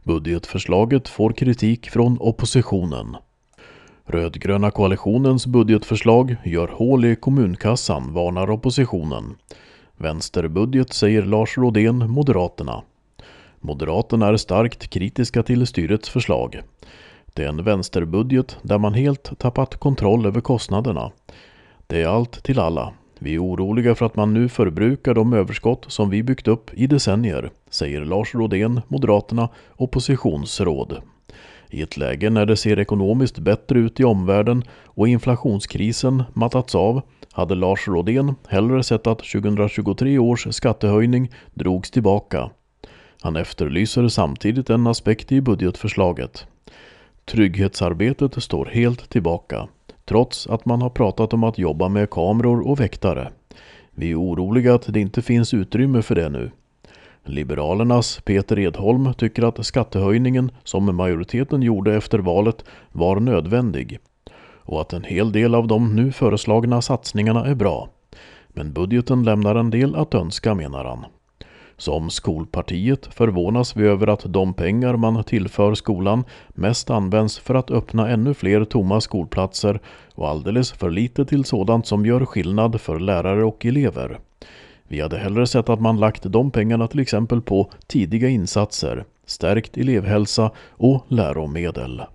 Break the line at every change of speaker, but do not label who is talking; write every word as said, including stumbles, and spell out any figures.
Budgetförslaget får kritik från oppositionen. Rödgröna koalitionens budgetförslag gör hål i kommunkassan, varnar oppositionen. Vänsterbudget, säger Lars Rodén, Moderaterna. Moderaterna är starkt kritiska till styrets förslag. Det är en vänsterbudget där man helt tappat kontroll över kostnaderna. Det är allt till alla. Vi är oroliga för att man nu förbrukar de överskott som vi byggt upp i decennier, säger Lars Rodén, Moderaterna, oppositionsråd. I ett läge när det ser ekonomiskt bättre ut i omvärlden och inflationskrisen mattats av hade Lars Rodén hellre sett att tjugohundratjugotre års skattehöjning drogs tillbaka. Han efterlyser samtidigt en aspekt i budgetförslaget. Trygghetsarbetet står helt tillbaka, trots att man har pratat om att jobba med kameror och väktare. Vi är oroliga att det inte finns utrymme för det nu. Liberalernas Peter Edholm tycker att skattehöjningen som majoriteten gjorde efter valet var nödvändig och att en hel del av de nu föreslagna satsningarna är bra. Men budgeten lämnar en del att önska, menar han. Som skolpartiet förvånas vi över att de pengar man tillför skolan mest används för att öppna ännu fler tomma skolplatser och alldeles för lite till sådant som gör skillnad för lärare och elever. Vi hade hellre sett att man lagt de pengarna till exempel på tidiga insatser, stärkt elevhälsa och läromedel.